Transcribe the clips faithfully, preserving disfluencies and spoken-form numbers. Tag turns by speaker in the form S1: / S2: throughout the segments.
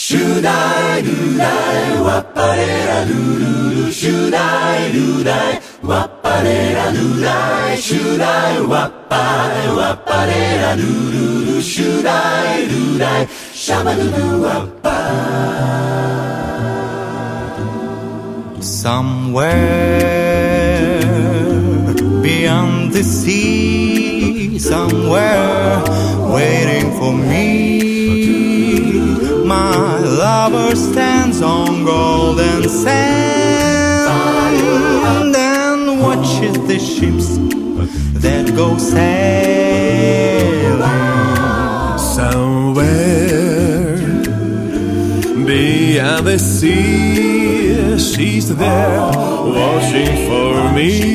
S1: Should I do I wapparera lulu? Should I do I wapparera lulu? Should I wappa wapparera lulu? Should I do I shabalulu wappa?
S2: Somewhere beyond the sea, somewhere waiting for me, my lover stands on golden sand and watches the ships that go sailing.
S3: Somewhere beyond the sea, she's there watching for me.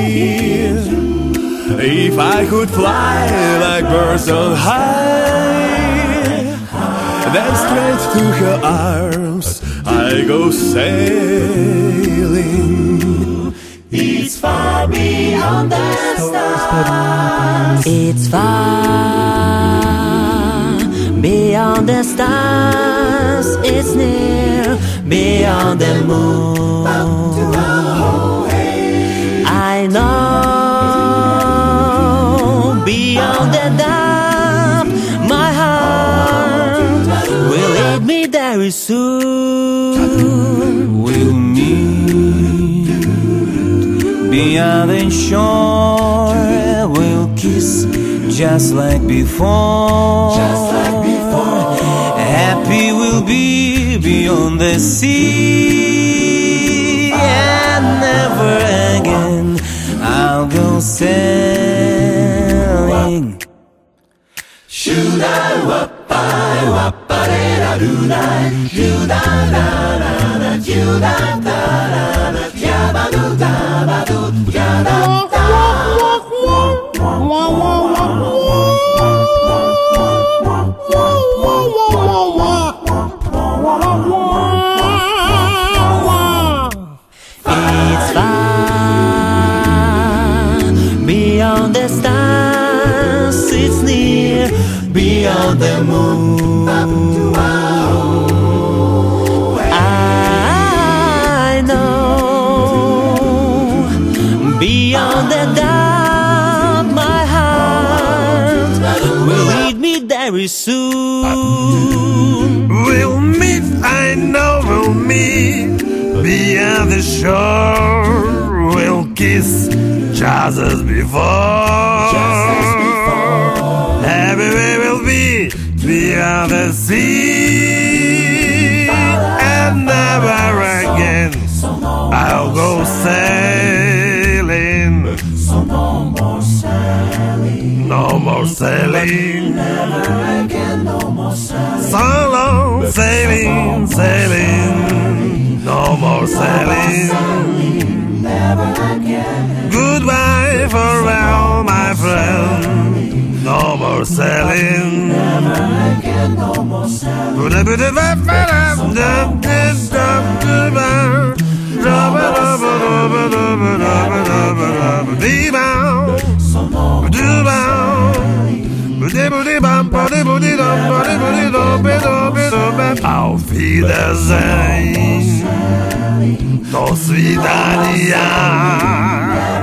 S3: If I could fly like birds on high, then straight to her arms I go sailing.
S1: It's far beyond the stars.
S4: It's far beyond the stars. It's near beyond the moon. I know beyond the dark, my heart will lead me there soon.
S2: We'll meet beyond the shore. We'll kiss just like before.
S1: Just like before.
S2: Happy we'll be beyond the sea, and never again I'll go sailing.
S1: Should I wappa wapparera luna? You da da da da, you da da da da, yabadu dabadu, yada da.
S4: It's far beyond the stars. It's near beyond the moon. I know beyond the dark, my heart will lead me very soon.
S3: We'll meet, I know we'll meet beyond the shore. We'll kiss just as before.
S1: Just as before.
S3: Happy we will be beyond the sea, and never again I'll go sailing.
S1: So no more sailing.
S3: No more sailing.
S1: Never again, no more sailing.
S3: So long sailing, sailing. No more sailing.
S1: Never again.
S3: Goodbye, farewell, my friend. No more sailing.
S1: Never again, no more sailing. So no more
S3: Auf Wiedersehen. Do свидания.